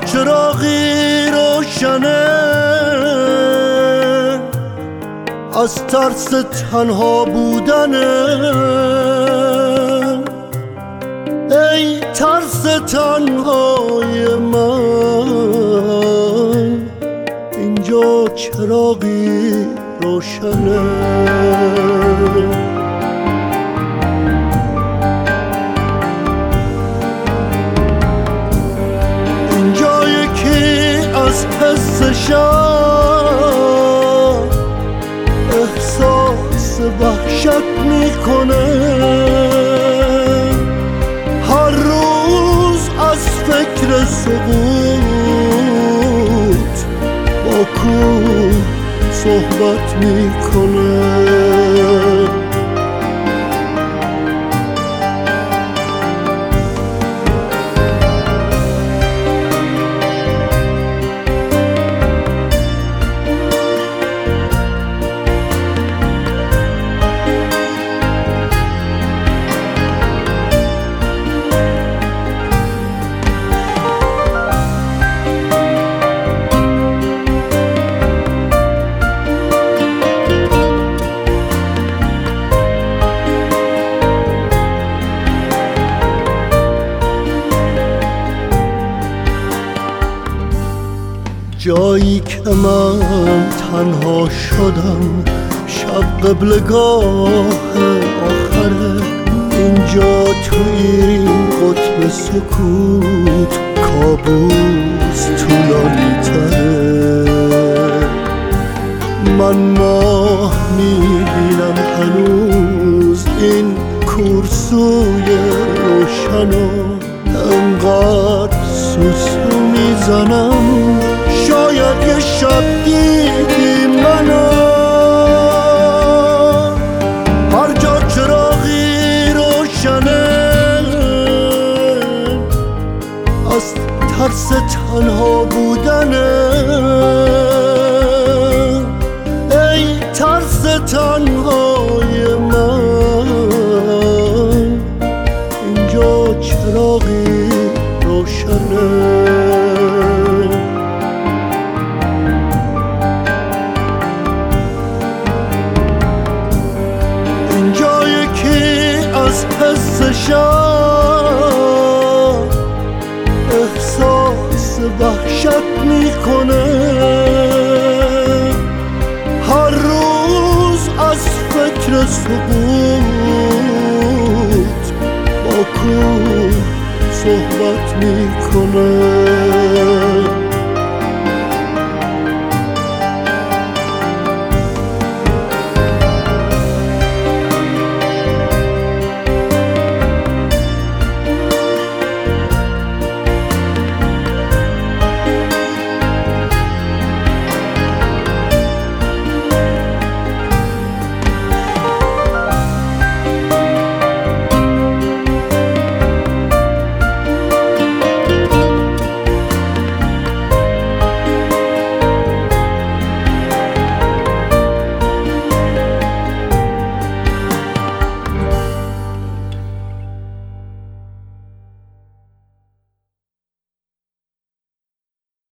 چراغی روشنه از ترس تنها بودنه، ای ترس تنهای من، اینجا چراغی روشنه. اینجا یکی از حسشم احساس وحشت میکنه، هر روز از فکر سقوط با کوه صحبت میکنه. جایی که من تنها شدم، شب قبلگاه آخره، اینجا تو این قطب سکوت کابوس طولانی تره. من ماه میبینم هنوز این کورسوی روشنو، انقدر سوسو میزنم شاید یه شب دیدی منو. هر جا چراغی روشنه از ترس تنها بودنه، ای ترس تنهای من، اینجا چراغی روشنه. حسشم احساس وحشت میکنه، هر روز از فکر سقوط با کوه صحبت میکنه.